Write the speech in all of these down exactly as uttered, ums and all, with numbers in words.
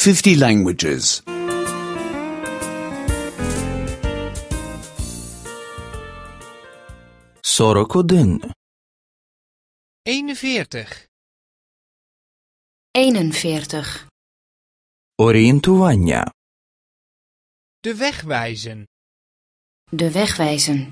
fifty languages. сорок один. eenenveertig. eenenveertig. Орієнтування. De weg wijzen. De weg wijzen.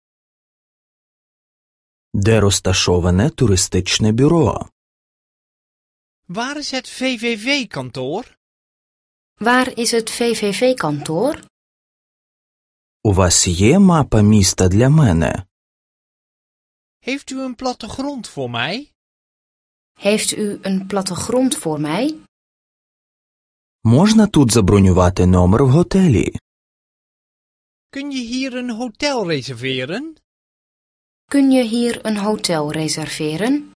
Де розташоване туристичне бюро? Waar is het V V V-kantoor? Waar is het V V V-kantoor? У вас є мапа міста для мене? Heeft u een plattegrond voor mij? Heeft u een plattegrond voor mij? Можна тут забронювати номер в готелі? Kun je hier een hotel reserveren? Kun je hier een hotel reserveren?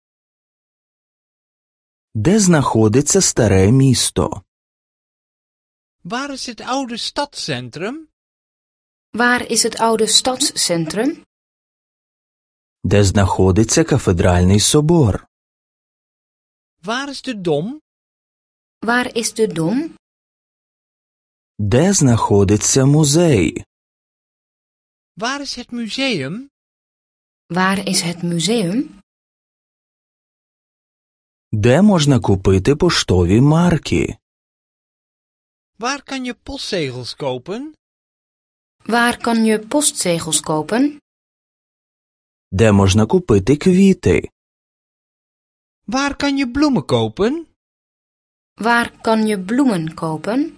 Де знаходиться старе місто? Waar is het oude stadscentrum? Waar is het oude stadscentrum? Де знаходиться кафедральний собор? Waar is de Dom? Waar is de Dom? Де знаходиться музей? Waar is het museum? Waar is het museum? Де можна купити поштові марки? Waar kan je postzegels kopen? Waar kan je postzegels kopen? Де можна купити квіти? Waar kan je bloemen kopen? Waar kan je bloemen kopen?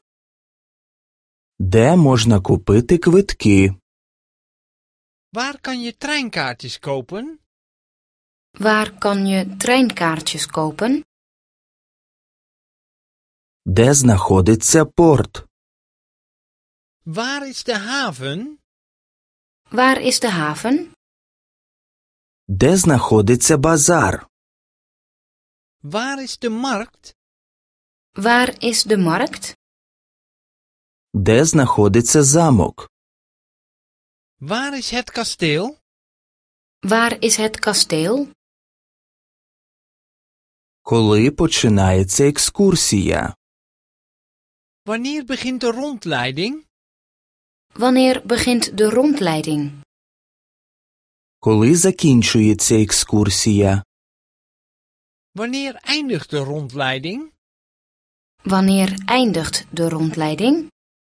Де можна купити квитки? Waar kan je treinkaartjes kopen? Waar kan je treinkaartjes kopen? Де знаходиться порт? Waar is de haven? Waar is de haven? Де знаходиться базар? Waar is de markt? Waar is de markt? Де знаходиться замок? Waar is het kasteel? Waar is het kasteel? Коли починається екскурсія? Wanneer begint de rondleiding? Wanneer begint de rondleiding? Коли закінчується екскурсія? Wanneer eindigt de rondleiding? Wanneer eindigt de rondleiding?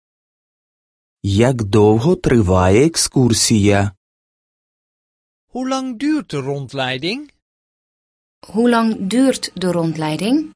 Як довго триває екскурсія? Hoe lang duurt de rondleiding? Hoe lang duurt de rondleiding?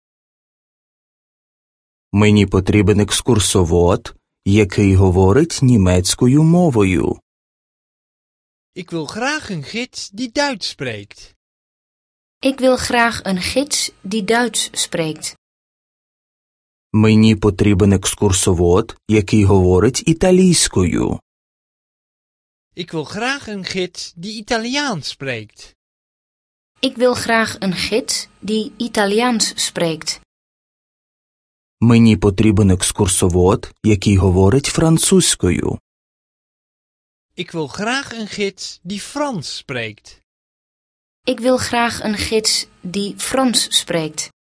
Мені потрібен екскурсовод, який говорить німецькою мовою. Ik wil graag een gids die Duits spreekt. Ik wil graag een gids die Duits spreekt. Мені потрібен екскурсовод, який говорить італійською. Ik wil graag een gids die Italiaans spreekt. Ik wil graag een gids die Italiaans spreekt. Мені потрібен екскурсовод, який говорить французькою. Ik wil graag een gids die Frans spreekt. Ik wil graag een gids die Frans spreekt.